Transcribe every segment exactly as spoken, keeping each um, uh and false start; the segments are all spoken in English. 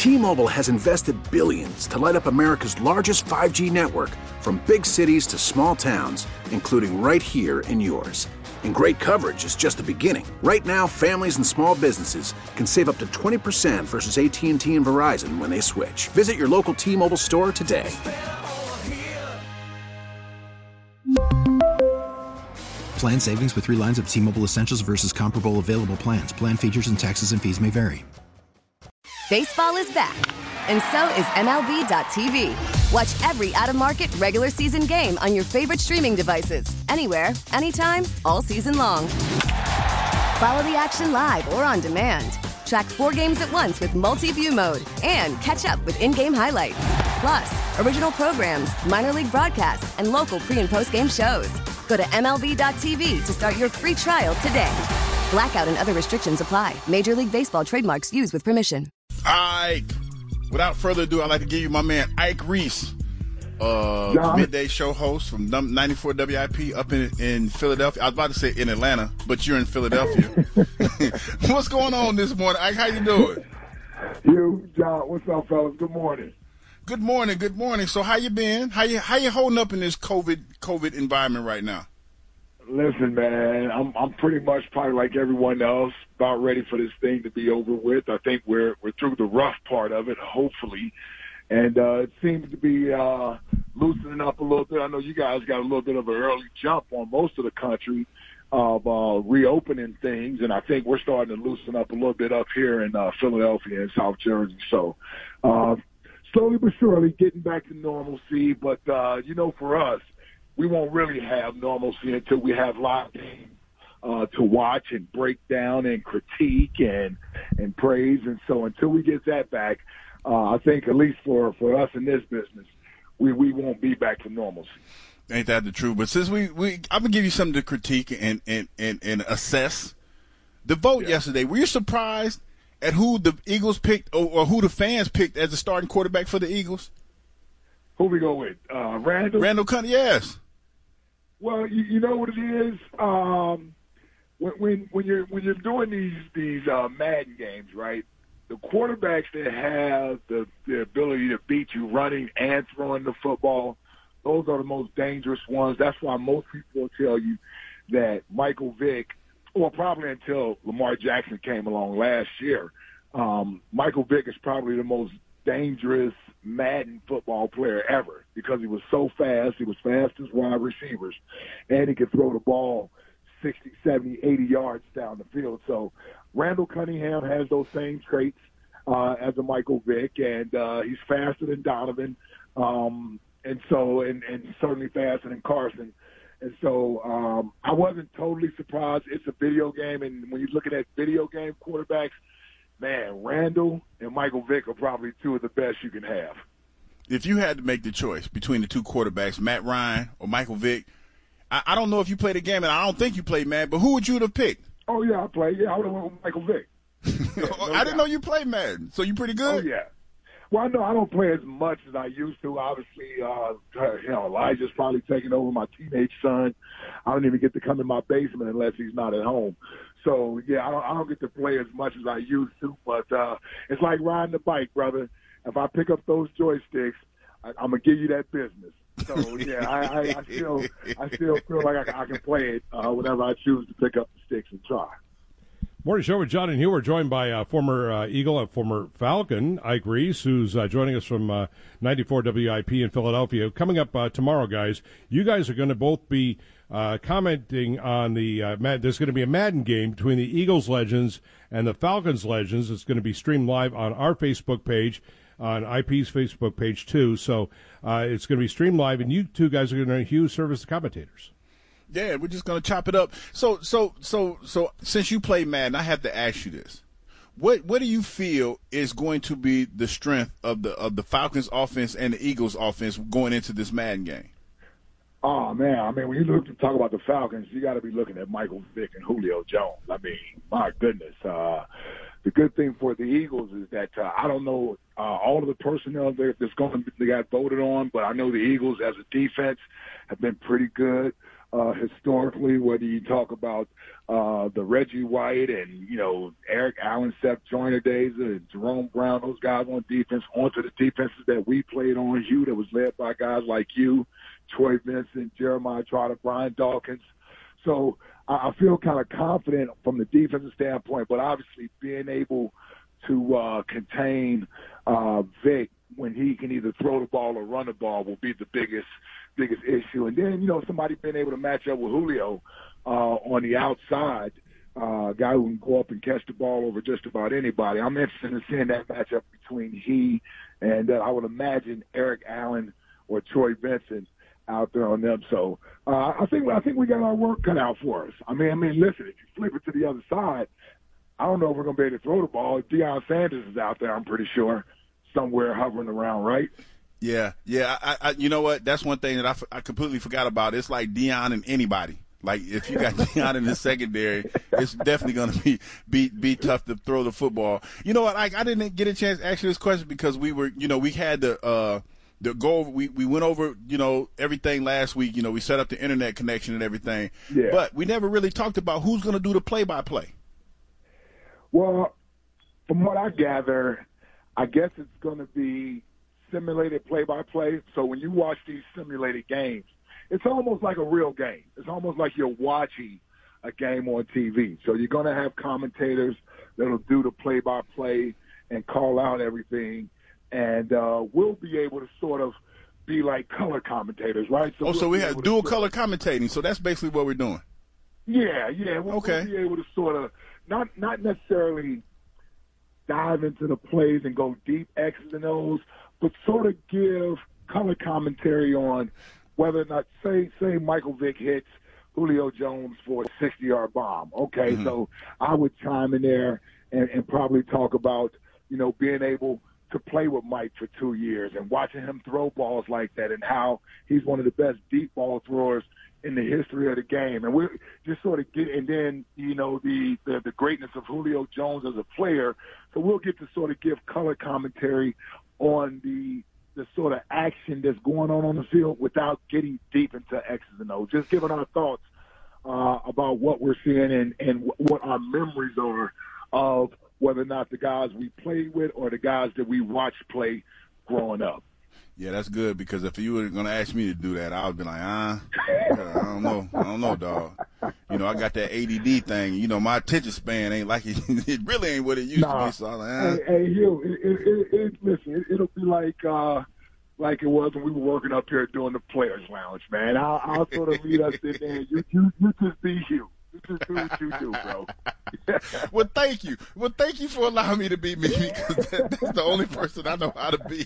T-Mobile has invested billions to light up America's largest five G network, from big cities to small towns, including right here in yours. And great coverage is just the beginning. Right now, families and small businesses can save up to twenty percent versus A T and T and Verizon when they switch. Visit your local T-Mobile store today. Plan savings with three lines of T-Mobile Essentials versus comparable available plans. Plan features and taxes and fees may vary. Baseball is back, and so is M L B dot T V. Watch every out-of-market regular season game on your favorite streaming devices, anywhere, anytime, all season long. Follow the action live or on demand. Track four games at once with multi-view mode and catch up with in-game highlights. Plus, original programs, minor league broadcasts, and local pre- and post-game shows. Go to M L B dot T V to start your free trial today. Blackout and other restrictions apply. Major League Baseball trademarks used with permission. All right. Without further ado, I'd like to give you my man Ike Reese, uh, John. midday show host from ninety-four W I P up in, in Philadelphia. I was about to say in Atlanta, but you're in Philadelphia. What's going on this morning, Ike? How you doing? You, John. What's up, fellas? Good morning. Good morning. Good morning. So how you been? How you how you holding up in this COVID COVID environment right now? Listen, man, I'm I'm pretty much probably like everyone else, about ready for this thing to be over with. I think we're we're through the rough part of it, hopefully, and uh, it seems to be uh, loosening up a little bit. I know you guys got a little bit of an early jump on most of the country of uh, reopening things, and I think we're starting to loosen up a little bit up here in uh, Philadelphia and South Jersey. So uh, slowly but surely getting back to normalcy, but uh, you know, for us, we won't really have normalcy until we have live games uh, to watch and break down and critique and and praise. And so until we get that back, uh, I think at least for, for us in this business, we, we won't be back to normalcy. Ain't that the truth? But since we, we I'm going to give you something to critique and, and, and, and assess. The vote yeah. yesterday, were you surprised at who the Eagles picked or, or who the fans picked as the starting quarterback for the Eagles? Who we go with? Uh, Randall? Randall Cunningham, yes. Well, you, you know what it is. Um, when, when when you're when you're doing these these uh, Madden games, right? The quarterbacks that have the, the ability to beat you running and throwing the football, those are the most dangerous ones. That's why most people will tell you that Michael Vick, or probably until Lamar Jackson came along last year, um, Michael Vick is probably the most dangerous Madden football player ever because he was so fast. He was fast as wide receivers, and he could throw the ball sixty, seventy, eighty yards down the field. So Randall Cunningham has those same traits uh, as a Michael Vick, and uh, he's faster than Donovan, um, and so and, and certainly faster than Carson. And so um, I wasn't totally surprised. It's a video game, and when you're looking at video game quarterbacks, man, Randall and Michael Vick are probably two of the best you can have. If you had to make the choice between the two quarterbacks, Matt Ryan or Michael Vick, I, I don't know if you played the game, and I don't think you played, Matt, but who would you have picked? Oh, yeah, I played. Yeah, I would have went with Michael Vick. Yeah, no I didn't know you played Madden, so you pretty good? Oh, yeah. Well, I know I don't play as much as I used to. Obviously, uh, you know, Elijah's probably taking over my teenage son. I don't even get to come in my basement unless he's not at home. So, yeah, I don't, I don't get to play as much as I used to. But uh, it's like riding the bike, brother. If I pick up those joysticks, I, I'm going to give you that business. So, yeah, I, I, I still I still feel like I, I can play it uh, whenever I choose to pick up the sticks and try. Morning show with John and Hugh. We're joined by uh, former uh, Eagle and former Falcon, Ike Reese, who's uh, joining us from uh, ninety-four W I P in Philadelphia. Coming up uh, tomorrow, guys, you guys are going to both be uh, commenting on the uh, Mad- there's going to be a Madden game between the Eagles legends and the Falcons legends. It's going to be streamed live on our Facebook page, on I P's Facebook page, too. So uh, it's going to be streamed live, and you two guys are going to, Hugh, serve as the commentators. Yeah, we're just gonna chop it up. So, so, so, so, since you play Madden, I have to ask you this: what, what do you feel is going to be the strength of the of the Falcons' offense and the Eagles' offense going into this Madden game? Oh man, I mean, when you look to talk about the Falcons, you got to be looking at Michael Vick and Julio Jones. I mean, my goodness. Uh, the good thing for the Eagles is that uh, I don't know uh, all of the personnel there that's going to they got voted on, but I know the Eagles as a defense have been pretty good. uh, historically, whether you talk about uh, the Reggie White and, you know, Eric Allen, Seth Joyner days, uh, Jerome Brown, those guys on defense, onto the defenses that we played on, Hugh, that was led by guys like you, Troy Vincent, Jeremiah Trotter, Brian Dawkins. So I, I feel kind of confident from the defensive standpoint, but obviously being able to uh, contain uh, Vic when he can either throw the ball or run the ball will be the biggest biggest issue. And then, you know, somebody being able to match up with Julio uh, on the outside, uh, a guy who can go up and catch the ball over just about anybody. I'm interested in seeing that matchup between he and uh, I would imagine Eric Allen or Troy Vincent out there on them. So uh, I think I think we got our work cut out for us. I mean, I mean, listen, if you flip it to the other side, I don't know if we're going to be able to throw the ball. Deion Sanders is out there, I'm pretty sure, somewhere hovering around, right? Yeah, yeah. I, I, you know what? That's one thing that I, f- I completely forgot about. It's like Deion and anybody. Like, if you got Deion in the secondary, it's definitely going to be, be be tough to throw the football. You know what? I, I didn't get a chance to ask you this question because we were, you know, we had the uh, the go over, we, we went over, you know, everything last week. You know, we set up the internet connection and everything. Yeah. But we never really talked about who's going to do the play-by-play. Well, from what I gather, I guess it's going to be simulated play-by-play. So when you watch these simulated games, it's almost like a real game. It's almost like you're watching a game on T V. So you're going to have commentators that'll do the play-by-play and call out everything. And uh, we'll be able to sort of be like color commentators, right? So oh, we'll so we have dual to, color commentating. So that's basically what we're doing. Yeah, yeah. We'll, okay. we'll be able to sort of not not necessarily dive into the plays and go deep X's and O's, but sort of give color commentary on whether or not, say, say Michael Vick hits Julio Jones for a sixty-yard bomb. Okay, mm-hmm. So I would chime in there and, and probably talk about, you know, being able to play with Mike for two years and watching him throw balls like that and how he's one of the best deep ball throwers in the history of the game. And we're just sort of get, and then, you know, the, the, the greatness of Julio Jones as a player. So we'll get to sort of give color commentary on the, the sort of action that's going on on the field without getting deep into X's and O's, just giving our thoughts uh, about what we're seeing and, and what our memories are of whether or not the guys we played with or the guys that we watched play growing up. Yeah, that's good, because if you were going to ask me to do that, I would be like, ah, uh, I don't know. I don't know, dog. You know, I got that A D D thing. You know, my attention span ain't like it. It really ain't what it used nah. to be. So I'm like, ah. Hey, hey, Hugh, it, it, it, it, listen, it, it'll be like uh, like it was when we were working up here doing the Players Lounge, man. I'll, I'll sort of lead us in there. You, you, you just be Hugh. You just do what you do, bro. Well, thank you. Well, thank you for allowing me to be me, because that, that's the only person I know how to be.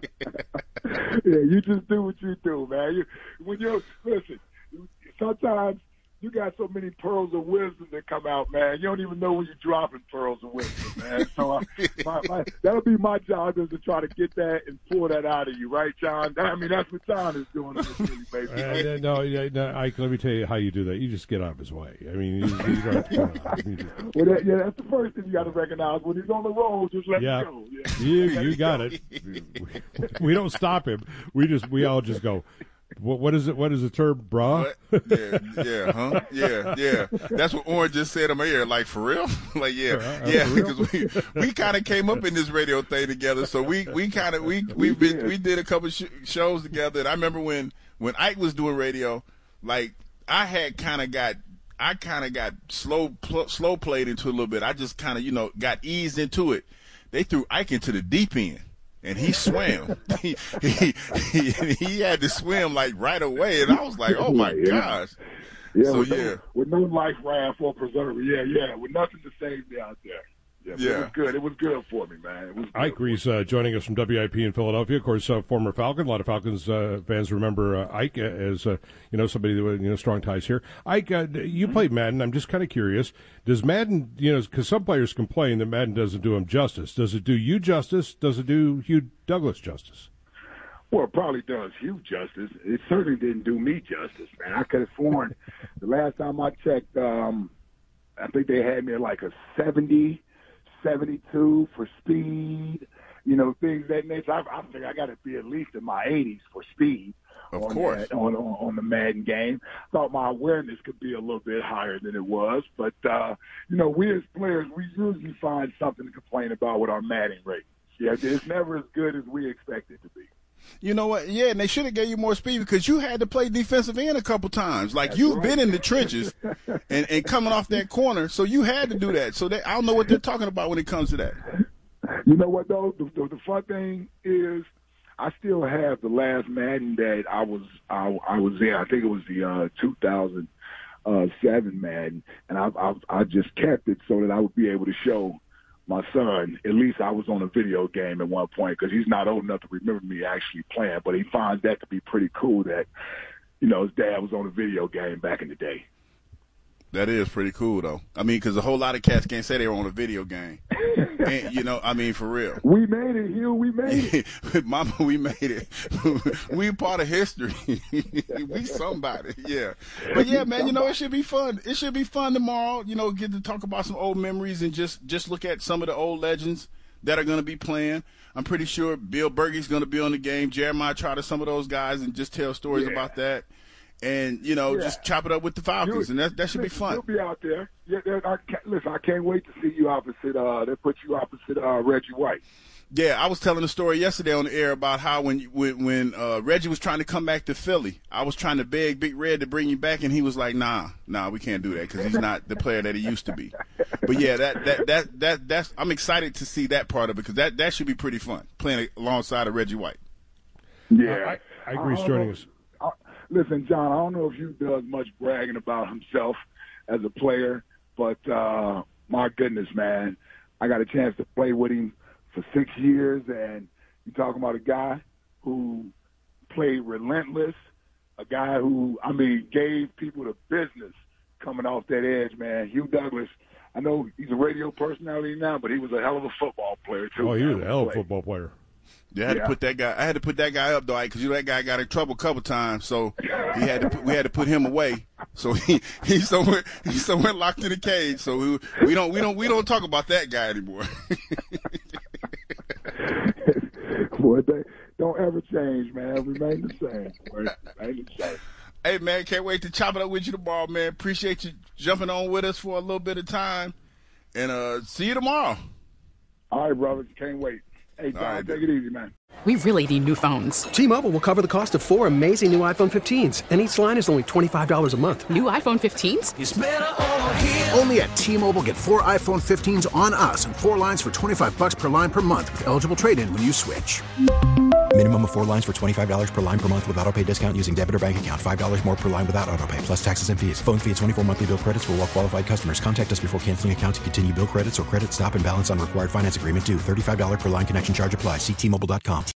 Yeah, you just do what you do, man. You, when you're listen, sometimes you got so many pearls of wisdom that come out, man. You don't even know when you're dropping pearls of wisdom, man. So uh, my, my, that'll be my job, is to try to get that and pull that out of you, right, John? I mean, that's what John is doing in this really, baby. Uh, no, no, Ike, let me tell you how you do that. You just get out of his way. I mean, you, you don't. You know, well, that, yeah, that's the first thing you got to recognize. When he's on the road, just let yeah. him go. Yeah. You, you got it. We, we don't stop him. We just, we all just go. What, what is it? What is the term, brah? Yeah, yeah, huh? Yeah, yeah. That's what Orange just said in my ear. Like, for real? Like, yeah, uh, yeah. Because we we kind of came up in this radio thing together. So we we kind of we we been, we did a couple sh- shows together. And I remember when when Ike was doing radio, like I had kind of got I kind of got slow pl- slow played into a little bit. I just kind of you know got eased into it. They threw Ike into the deep end. And he swam. he, he he he had to swim like right away, and I was like, "Oh my yeah. gosh!" Yeah, so with yeah, no, with no life raft or preserver. Yeah, yeah, with nothing to save me out there. Yeah, yeah. It was good. It was good for me, man. It was Ike Reese uh, joining us from W I P in Philadelphia. Of course, uh, former Falcon. A lot of Falcons uh, fans remember uh, Ike as uh, you know somebody that you know strong ties here. Ike, uh, you mm-hmm. played Madden. I'm just kind of curious. Does Madden, you know, because some players complain that Madden doesn't do them justice. Does it do you justice? Does it do Hugh Douglas justice? Well, it probably does Hugh justice. It certainly didn't do me justice, man. I could have sworn the last time I checked, um, I think they had me at like a seventy. seventy-two for speed, you know, things that nature. I, I think I got to be at least in my eighties for speed. Of on course. that, on, on on the Madden game. Thought my awareness could be a little bit higher than it was, but uh, you know, we as players, we usually find something to complain about with our Madden ratings. Yeah, it's never as good as we expect it to be. You know what? Yeah, and they should have gave you more speed because you had to play defensive end a couple times. Like, That's you've right. been in the trenches and, and coming off that corner, so you had to do that. So they, I don't know what they're talking about when it comes to that. You know what, though? The, the, the fun thing is I still have the last Madden that I was I, I was in. I think it was the uh, two thousand seven Madden, and I, I, I just kept it so that I would be able to show my son, at least I was on a video game at one point, because he's not old enough to remember me actually playing, but he finds that to be pretty cool that, you know, his dad was on a video game back in the day. That is pretty cool, though. I mean, because a whole lot of cats can't say they were on a video game. And, you know, I mean, for real. We made it, Hugh. We made it. Mama, we made it. We part of history. We somebody, yeah. But, yeah, man, you know, it should be fun. It should be fun tomorrow, you know, get to talk about some old memories and just, just look at some of the old legends that are going to be playing. I'm pretty sure Bill Bergey's going to be on the game. Jeremiah Trotter, some of those guys, and just tell stories yeah. about that. And, you know, yeah. just chop it up with the Falcons, you, and that that should listen, be fun. You'll be out there. Yeah, I can't, listen, I can't wait to see you opposite. Uh, they put you opposite uh, Reggie White. Yeah, I was telling a story yesterday on the air about how when when, when uh, Reggie was trying to come back to Philly, I was trying to beg Big Red to bring him back, and he was like, "Nah, nah, we can't do that because he's not the player that he used to be." But yeah, that that that that that's I'm excited to see that part of it because that that should be pretty fun playing alongside of Reggie White. Yeah, uh, I, I agree. He's joining us. Listen, John, I don't know if you does much bragging about himself as a player, but uh, my goodness, man, I got a chance to play with him for six years, and you're talking about a guy who played relentless, a guy who, I mean, gave people the business coming off that edge, man. Hugh Douglas, I know he's a radio personality now, but he was a hell of a football player, too. Oh, he was a hell of a football player. Yeah, I had yeah. to put that guy. I had to put that guy up though, because you know that guy got in trouble a couple times. So he had to. Put, we had to put him away. So he he's somewhere he's somewhere locked in a cage. So we, we don't we don't we don't talk about that guy anymore. Boy, they don't ever change, man. Remain the same. Boy. Remain the same. Hey man, can't wait to chop it up with you tomorrow, man. Appreciate you jumping on with us for a little bit of time, and uh, see you tomorrow. All right, brothers. Can't wait. Hey, John, right, take it easy, man. We really need new phones. T-Mobile will cover the cost of four amazing new iPhone fifteens, and each line is only twenty-five dollars a month. New iPhone fifteens? It's better over here. Only at T-Mobile, get four iPhone fifteens on us and four lines for twenty-five dollars per line per month with eligible trade-in when you switch. Minimum of four lines for twenty-five dollars per line per month with autopay discount using debit or bank account. five dollars more per line without autopay, plus taxes and fees. Phone fee at twenty-four monthly bill credits for well-qualified customers. Contact us before canceling account to continue bill credits or credit stop and balance on required finance agreement due. thirty-five dollars per line connection charge applies. See T Mobile dot com.